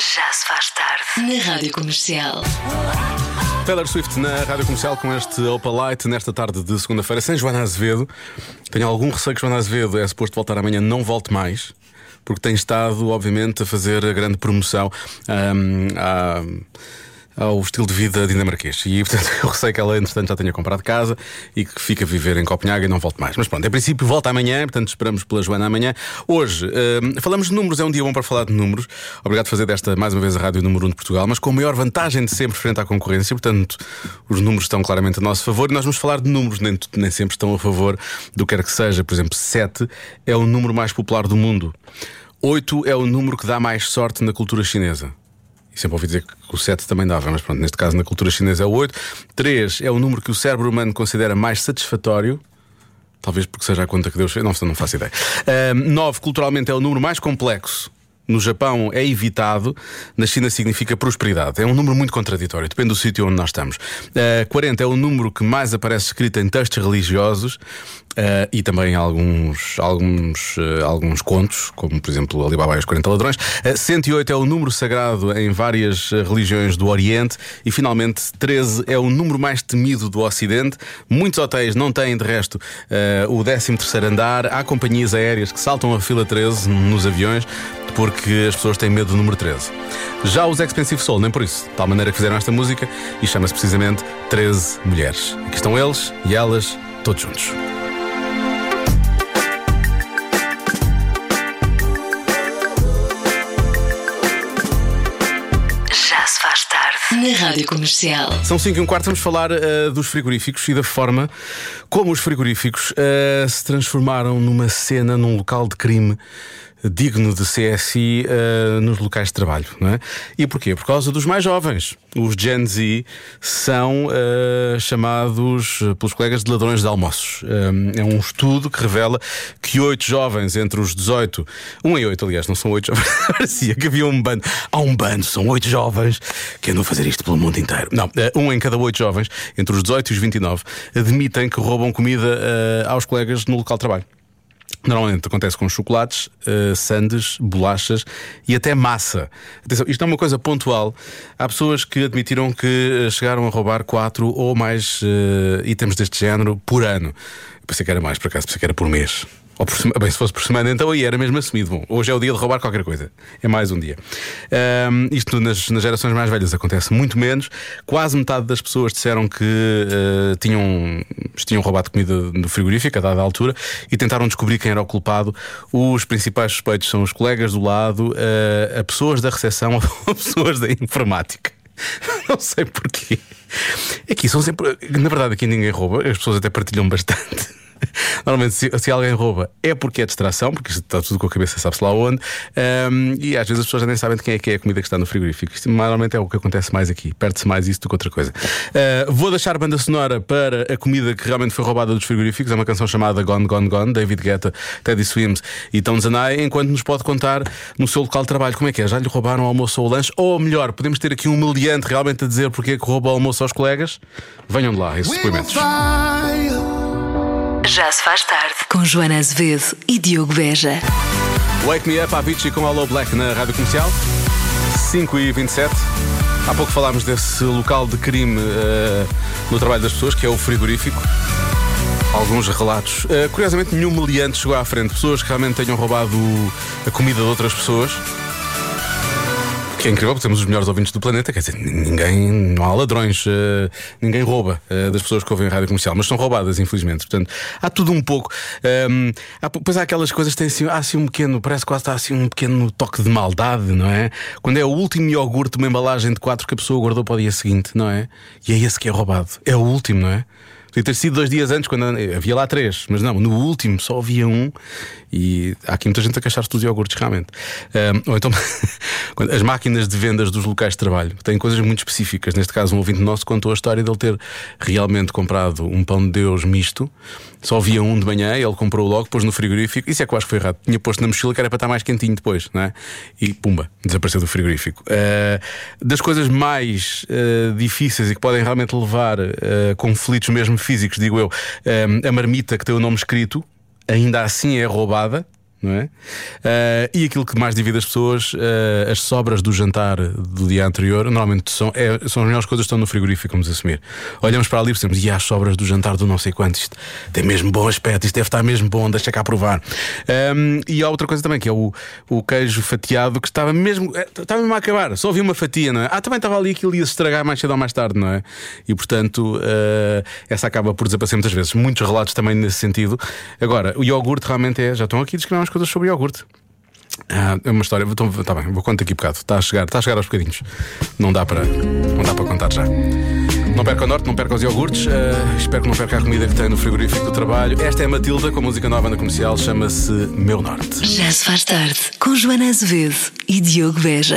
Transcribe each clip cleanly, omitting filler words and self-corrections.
Já se faz tarde na Rádio Comercial. Taylor Swift na Rádio Comercial com este Opal Light nesta tarde de segunda-feira sem Joana Azevedo. Tenho algum receio que Joana Azevedo é suposto voltar amanhã, não volte mais, porque tem estado, obviamente, a fazer a grande promoção ao estilo de vida dinamarquês. E, portanto, eu receio que ela, entretanto, já tenha comprado casa e que fique a viver em Copenhague e não volte mais. Mas pronto, em princípio volta amanhã, portanto esperamos pela Joana amanhã. Hoje, falamos de números, é um dia bom para falar de números. Obrigado por fazer desta, mais uma vez, a Rádio Número 1 de Portugal, mas com a maior vantagem de sempre frente à concorrência. Portanto, os números estão claramente a nosso favor e nós vamos falar de números, nem sempre estão a favor do que quer que seja. Por exemplo, 7 é o número mais popular do mundo. 8 é o número que dá mais sorte na cultura chinesa. E sempre ouvi dizer que o 7 também dava, mas pronto, neste caso na cultura chinesa é o 8. 3 é o número que o cérebro humano considera mais satisfatório. Talvez porque seja a conta que Deus fez, não faço ideia. 9 culturalmente é o número mais complexo. No Japão é evitado, na China significa prosperidade. É um número muito contraditório, depende do sítio onde nós estamos. 40 é o número que mais aparece escrito em textos religiosos e também alguns contos, como por exemplo Alibaba e os 40 ladrões. 108 é o número sagrado em várias religiões do Oriente. E finalmente 13 é o número mais temido do Ocidente. Muitos hotéis não têm de resto o 13º andar. Há companhias aéreas que saltam a fila 13 nos aviões porque as pessoas têm medo do número 13. Já os Expensive Soul, nem por isso, de tal maneira que fizeram esta música, e chama-se precisamente 13 Mulheres. Aqui estão eles e elas, todos juntos. Já se faz tarde na Rádio Comercial. São 5:15, vamos falar dos frigoríficos e da forma como os frigoríficos se transformaram numa cena, num local de crime digno de CSI nos locais de trabalho, não é? E porquê? Por causa dos mais jovens. Os Gen Z são chamados pelos colegas de ladrões de almoços. É um estudo que revela que 8 jovens entre os 18, 1 em 8 aliás, não são 8 jovens, parecia que havia um bando. Há um bando, são 8 jovens que andam a fazer isto pelo mundo inteiro. Não, 1 em cada 8 jovens entre os 18 e os 29 admitem que roubam comida aos colegas no local de trabalho. Normalmente acontece com chocolates, sandes, bolachas e até massa. Atenção, isto é uma coisa pontual. Há pessoas que admitiram que chegaram a roubar 4 ou mais itens deste género por ano. Eu pensei que era mais, por acaso, pensei que era por mês. Ou por semana. Bem, se fosse por semana, então aí era mesmo assumido. Bom, hoje é o dia de roubar qualquer coisa. É mais um dia. Isto nas gerações mais velhas acontece muito menos. Quase metade das pessoas disseram que tinham roubado comida no frigorífico a dada altura e tentaram descobrir quem era o culpado. Os principais suspeitos são os colegas do lado, a pessoas da recepção ou pessoas da informática. Não sei porquê. Aqui são sempre. Na verdade, aqui ninguém rouba. As pessoas até partilham bastante. Normalmente se alguém rouba é porque é distração, porque isto está tudo com a cabeça, sabe-se lá onde. E às vezes as pessoas já nem sabem de quem é a comida que está no frigorífico. Isto normalmente é o que acontece mais aqui. Perde-se mais isso do que outra coisa. Vou deixar a banda sonora para a comida que realmente foi roubada dos frigoríficos. É uma canção chamada Gone, Gone, Gone, David Guetta, Teddy Swims e Tom Zanai. Enquanto nos pode contar no seu local de trabalho como é que é, já lhe roubaram o almoço ou o lanche? Ou melhor, podemos ter aqui um meliante realmente a dizer porque é que rouba o almoço aos colegas? Venham de lá esses depoimentos. Já se faz tarde com Joana Azevedo e Diogo Beja. Wake Me Up, Avicii com Hello Black na Rádio Comercial. 5:27. Há pouco falámos desse local de crime no trabalho das pessoas, que é o frigorífico. Alguns relatos. Curiosamente, nenhum meliante chegou à frente. Pessoas que realmente tenham roubado a comida de outras pessoas. Que é incrível, porque temos os melhores ouvintes do planeta. Quer dizer, não há ladrões, ninguém rouba das pessoas que ouvem a Rádio Comercial, mas são roubadas, infelizmente. Portanto, há tudo um pouco. Depois há aquelas coisas que têm assim um pequeno, parece que quase está assim um pequeno toque de maldade, não é? Quando é o último iogurte de uma embalagem de 4 que a pessoa guardou para o dia seguinte, não é? E é esse que é roubado. É o último, não é? Podia ter sido 2 dias antes, quando havia lá 3, mas não, no último só havia um. E há aqui muita gente a queixar-se dos iogurtes, realmente. Ou então, as máquinas de vendas dos locais de trabalho têm coisas muito específicas. Neste caso, um ouvinte nosso contou a história dele ter realmente comprado um pão de Deus misto. Só havia um de manhã, ele comprou logo, pôs no frigorífico. Isso é que eu acho que foi errado. Tinha posto na mochila que era para estar mais quentinho depois, não é? E pumba, desapareceu do frigorífico. Das coisas mais difíceis e que podem realmente levar a conflitos mesmo físicos, digo eu, a marmita que tem o nome escrito, ainda assim é roubada. não é? E aquilo que mais divide as pessoas, as sobras do jantar do dia anterior, normalmente são as melhores coisas que estão no frigorífico, vamos assumir. Olhamos para ali e pensamos, e as sobras do jantar do não sei quanto, isto tem mesmo bom aspecto, isto deve estar mesmo bom, deixa cá provar. E há outra coisa também, que é o queijo fatiado, que estava mesmo a acabar, só havia uma fatia, não é? Também estava ali, aquilo ia se estragar mais cedo ou mais tarde, não é? E portanto, essa acaba por desaparecer muitas vezes. Muitos relatos também nesse sentido. Agora, o iogurte realmente já estão aqui a descrever umas coisas sobre iogurte. É uma história, tá bem, vou contar aqui um bocado. Está a chegar aos bocadinhos. Não dá para contar já. Não perca o norte, não perca os iogurtes. Espero que não perca a comida que tem no frigorífico do trabalho. Esta é a Matilda, com música nova na comercial, chama-se Meu Norte. Já se faz tarde, com Joana Azevedo e Diogo Beja.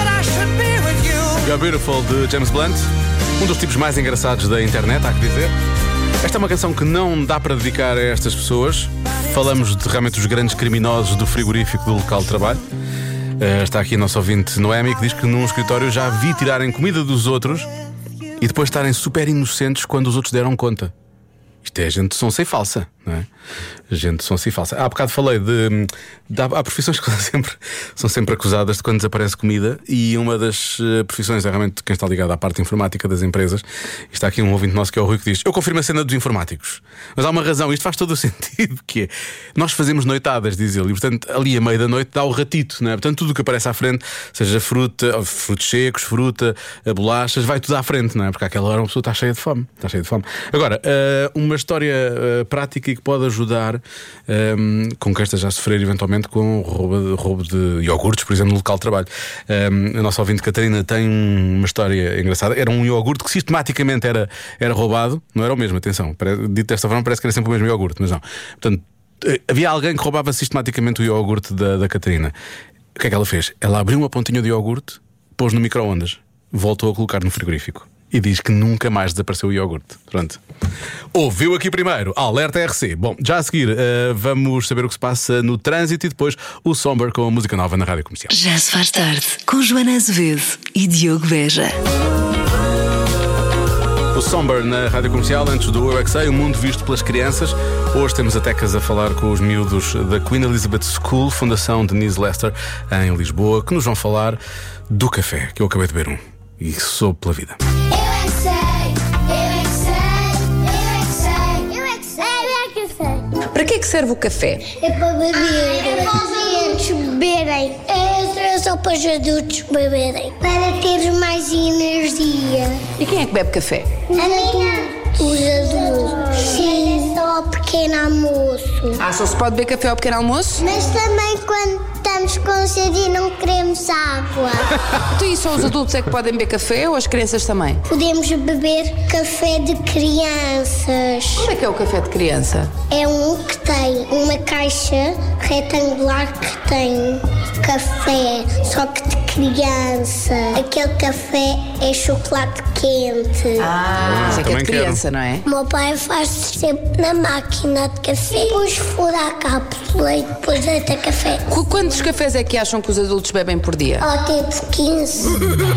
You're Beautiful, de James Blunt. Um dos tipos mais engraçados da internet, há que dizer. Esta é uma canção que não dá para dedicar a estas pessoas. Falamos de realmente os grandes criminosos do frigorífico do local de trabalho. Está aqui a nossa ouvinte Noemi, que diz que num escritório já vi tirarem comida dos outros e depois estarem super inocentes quando os outros deram conta. Isto é gente de sonsa e falsa, não é? Gente de sonsa e falsa. Há bocado falei há profissões que são sempre acusadas de quando desaparece comida. E uma das profissões é realmente quem está ligado à parte informática das empresas. E está aqui um ouvinte nosso que é o Rui, que diz: eu confirmo a cena dos informáticos. Mas há uma razão, isto faz todo o sentido, que é, nós fazemos noitadas, diz ele. E portanto ali à meia da noite dá o ratito, não é? Portanto tudo o que aparece à frente, seja fruta, frutos secos, fruta, bolachas, vai tudo à frente, não é? Porque àquela hora uma pessoa está cheia de fome. Agora, uma história prática e que pode ajudar com quem esteja a sofrer eventualmente com roubo de iogurtes, por exemplo, no local de trabalho. A nossa ouvinte Catarina tem uma história engraçada. Era um iogurte que sistematicamente era roubado. Não era o mesmo, atenção, dito desta forma parece que era sempre o mesmo iogurte, mas não. Portanto, havia alguém que roubava sistematicamente o iogurte da Catarina. O que é que ela fez? Ela abriu uma pontinha de iogurte, pôs no micro-ondas, voltou a colocar no frigorífico e diz que nunca mais desapareceu o iogurte. Pronto. Ouviu aqui primeiro, Alerta RC. Bom, já a seguir vamos saber o que se passa no trânsito e depois o Somber com a música nova na Rádio Comercial. Já se faz tarde, com Joana Azevedo e Diogo Beja. O Somber na Rádio Comercial, antes do Eu é Que Sei, o mundo visto pelas crianças. Hoje temos a Tecas a falar com os miúdos da Queen Elizabeth School, Fundação Denise Lester, em Lisboa, que nos vão falar do café, que eu acabei de beber um e sou pela vida. Para que é que serve o café? É para beber. É para os adultos beberem. É só para os adultos beberem. Para ter mais energia. E quem é que bebe café? A minha. Os adultos. Sim. É só ao pequeno almoço. Só se pode beber café ao pequeno almoço? Mas também quando estamos com sede e não queremos água. Então e só os adultos é que podem beber café ou as crianças também? Podemos beber café de crianças. Como é que é o café de criança? É um que tem uma caixa retangular que tem café, só que de criança. Aquele café é chocolate quente. Isso é que é de também criança, não é? O meu pai faz sempre na máquina de café. Depois fura a cápsula e depois deita café. Quantos cafés é que acham que os adultos bebem por dia? Tipo 15.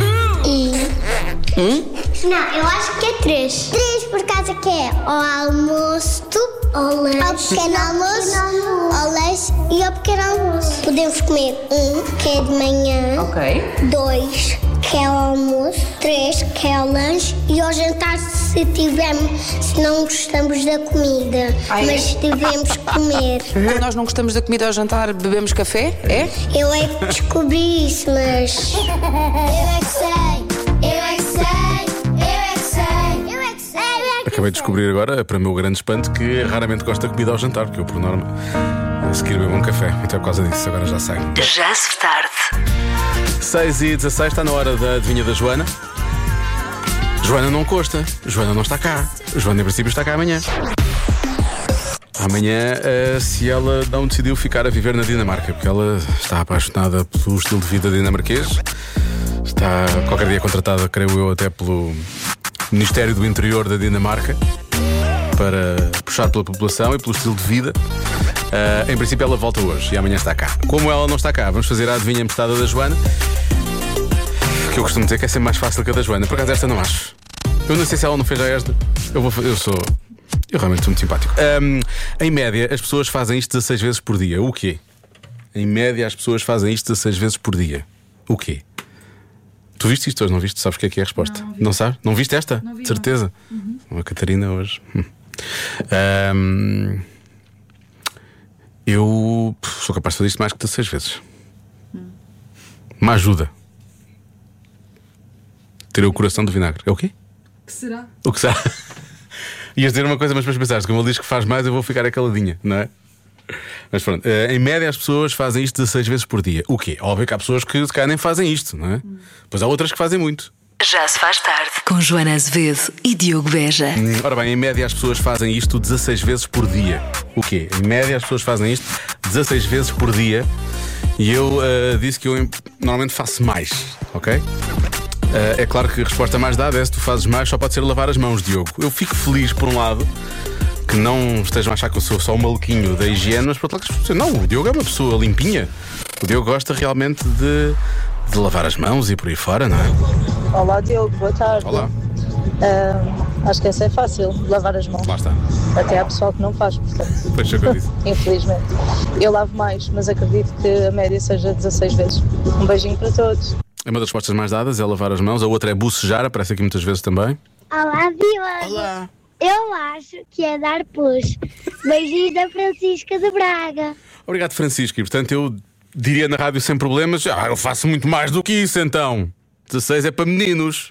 Não, eu acho que é 3. 3 por causa que é ao almoço, ao lanche, ao pequeno almoço, ao lanche e ao pequeno almoço. Podemos comer 1, que é de manhã. Ok. 2, que é ao almoço. 3, que é ao lanche. E ao jantar, se não gostamos da comida. Mas devemos comer. Quando nós não gostamos da comida ao jantar, bebemos café? É? Eu é que descobri isso, mas... Eu é que sei, eu é que sei, eu é que sei, eu é que sei, eu é que Acabei de descobrir agora, para o meu grande espanto, que raramente gosto da comida ao jantar, porque eu, por norma, a seguir bebo um café. Então é por causa disso, agora já sei. Já se faz tarde. 6h16, está na hora da adivinha da Joana. Joana não consta, Joana não está cá. Joana, em princípio, está cá amanhã. Amanhã, se ela não decidiu ficar a viver na Dinamarca, porque ela está apaixonada pelo estilo de vida dinamarquês. Está qualquer dia contratada, creio eu, até pelo Ministério do Interior da Dinamarca, para puxar pela população e pelo estilo de vida. Em princípio ela volta hoje e amanhã está cá. Como ela não está cá, vamos fazer a adivinha emprestada da Joana, que eu costumo dizer que é sempre mais fácil que a da Joana. Por acaso esta não acho. Eu não sei se ela não fez já esta. Eu realmente sou muito simpático. Em média, as pessoas fazem isto 16 vezes por dia. O quê? Em média, as pessoas fazem isto 16 vezes por dia. O quê? Tu viste isto hoje, não viste? Sabes o que é a resposta? Não sabes? Não viste esta? Não vi, de certeza? A Catarina hoje. Eu sou capaz de fazer isto mais que 16 vezes. Uma ajuda. Ter o coração do vinagre. É o quê? Que será? O que será? Ias dizer uma coisa, mas depois pensaste, como ele diz que faz mais, eu vou ficar caladinha, não é? Mas pronto, em média as pessoas fazem isto 16 vezes por dia. O quê? Óbvio que há pessoas que se calhar nem fazem isto, não é? Pois há outras que fazem muito. Já se faz tarde. Com Joana Azevedo e Diogo Beja. Ora bem, em média as pessoas fazem isto 16 vezes por dia. O quê? Em média as pessoas fazem isto 16 vezes por dia. E eu disse que eu normalmente faço mais, ok? É claro que a resposta mais dada é: se tu fazes mais, só pode ser lavar as mãos, Diogo. Eu fico feliz, por um lado, que não estejam a achar que eu sou só um maluquinho da higiene, mas por outro lado, não, o Diogo é uma pessoa limpinha. O Diogo gosta realmente de lavar as mãos e por aí fora, não é? Olá Diogo, boa tarde. Olá. Acho que essa é fácil, lavar as mãos. Lá está. Até há pessoal que não faz, portanto. Foi isso que eu disse. Infelizmente. Eu lavo mais, mas acredito que a média seja 16 vezes. Um beijinho para todos. É uma das respostas mais dadas, é lavar as mãos. A outra é bocejar, aparece aqui muitas vezes também. Olá, Diogo. Olá. Eu acho que é dar push. Beijinhos da Francisca de Braga. Obrigado, Francisco. E portanto eu diria na rádio sem problemas: eu faço muito mais do que isso então. 16 é para meninos.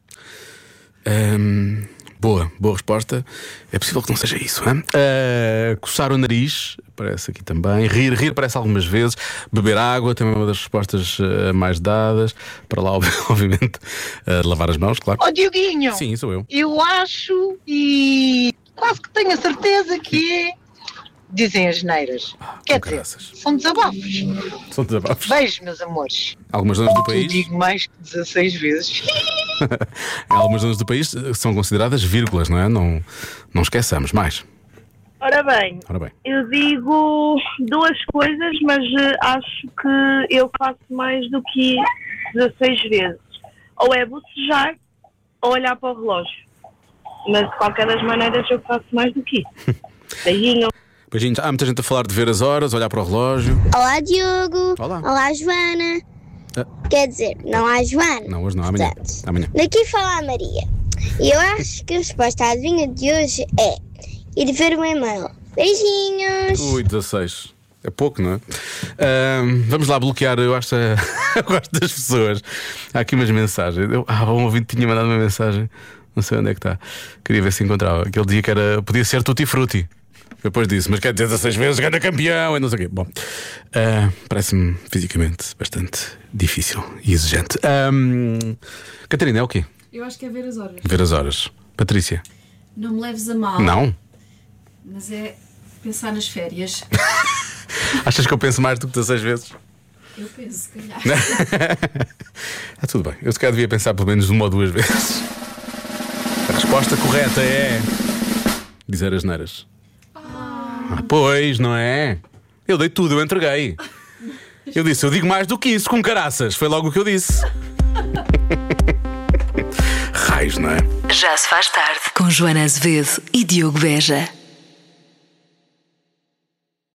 Boa resposta. É possível que não seja isso, hein? Coçar o nariz, aparece aqui também. Rir aparece algumas vezes. Beber água, também é uma das respostas mais dadas. Para lá, obviamente, lavar as mãos, claro. Ó Dioguinho, Sim, sou eu. eu acho e quase que tenho a certeza que é. Dizem as neiras. Quer dizer, caraças. são desabafos. São desabafos. Beijo, meus amores. Algumas zonas do Eu país. digo mais que 16 vezes. Algumas zonas do país são consideradas vírgulas, não é? Não esqueçamos mais. Ora bem, eu digo duas coisas, mas acho que eu faço mais do que 16 vezes. Ou é bocejar ou olhar para o relógio. Mas de qualquer das maneiras eu faço mais do que isso. Beijinho. Beijinhos. Há muita gente a falar de ver as horas, olhar para o relógio. Olá, Diogo. Olá. Joana. Quer dizer, não há Joana. Não, hoje não, amanhã. Amanhã. Daqui fala a Maria. E eu acho que a resposta à adivinha de hoje é ir ver o e-mail. Beijinhos. Ui, 16. É pouco, não é? Vamos lá bloquear. Eu acho eu gosto das pessoas. Há aqui umas mensagens. Um ouvinte tinha mandado uma mensagem. Não sei onde é que está. Queria ver se encontrava. Que ele dizia que podia ser Tutti Frutti. Depois disse, mas quer dizer 16 vezes ganha campeão e não sei o quê. Bom, parece-me fisicamente bastante difícil e exigente. Catarina, é o quê? Eu acho que é ver as horas. Ver as horas. Patrícia? Não me leves a mal. Não? Mas é pensar nas férias. Achas que eu penso mais do que 16 vezes? Eu penso, se calhar. Tudo bem. Eu se calhar devia pensar pelo menos uma ou duas vezes. A resposta correta é dizer as neiras. Pois, não é? Eu dei tudo, eu entreguei. Eu disse, eu digo mais do que isso, com caraças. Foi logo o que eu disse. Raios, não é? Já se faz tarde. Com Joana Azevedo e Diogo Beja.